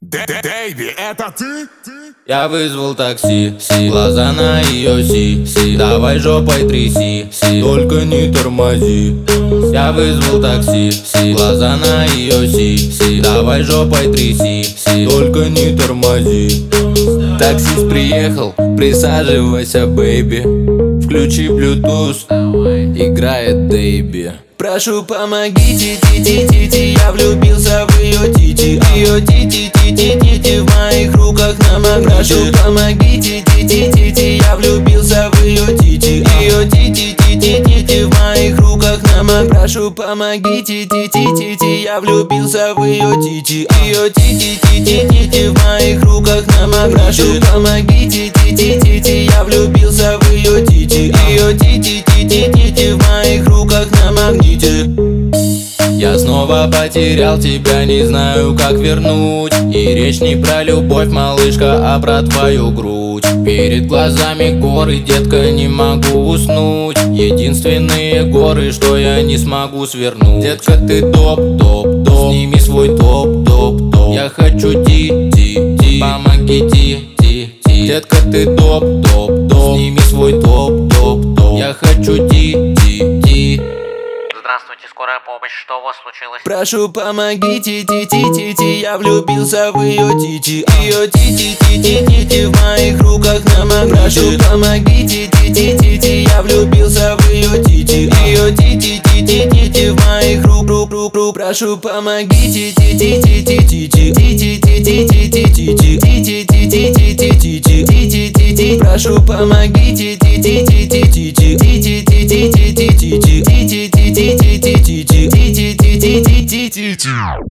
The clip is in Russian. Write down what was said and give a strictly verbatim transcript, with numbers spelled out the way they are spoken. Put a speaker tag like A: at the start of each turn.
A: Дэйби, это ты?
B: Я вызвал такси, си, глаза на ее си, си, давай жопой тряси, си, только не тормози. Я вызвал такси, си, глаза на ее си, си, давай жопой тряси, си, только не тормози. Таксист приехал, присаживайся, бэйби. Включи Bluetooth, играет Дэйби. Прошу, помогите, ти-ти-ти-ти, я влюбился в ее тити. Ее ти-ти-ти-ти-ти в моих руках намок. Прошу, помогите, ти-ти-ти-ти, я влюбился в ее тити. Ее ти-ти-ти-ти-ти в моих руках намок. Прошу, помогите, ти-ти-ти-ти, я влюбился в ее тити. Ее ти-ти-ти-ти-ти в моих руках намок. Прошу, помогите, ти-ти-ти-ти, я влюбился в ее тити. Ее ти-ти-ти-ти-ти в моих руках на магните. Я снова потерял тебя, не знаю, как вернуть. И речь не про любовь, малышка, а про твою грудь. Перед глазами горы, детка, не могу уснуть. Единственные горы, что я не смогу свернуть. Детка, ты топ, топ, топ, сними свой топ, топ, топ. Я хочу ти, ти, ти, помоги, ти, ти, ти. Детка, ты топ, топ, топ, сними свой топ, топ, топ. Я хочу ти, ти, ти.
C: Здравствуйте, скорая помощь, что у вас случилось?
B: Прошу, помогите, ти-ти-ти-ти, я влюбился в ее тити. Ее ти-ти-ти-ти-ти в моих руках намок. Прошу, помогите, ти-ти-ти-ти, я влюбился в ее тити. Ее ти-ти-ти-ти-ти в моих рук, рук, рук, рук. Прошу, помогите, ти-ти-ти-ти-ти, ти-ти-ти-ти-ти-ти, ти-ти-ти-ти-ти-ти, ти-ти-ти-ти. Прошу, помогите, ти-ти-ти-ти-ти, ти-ти-ти-ти-ти-ти, ти-ти-ти-ти-ти, ти-ти-ти-ти-ти.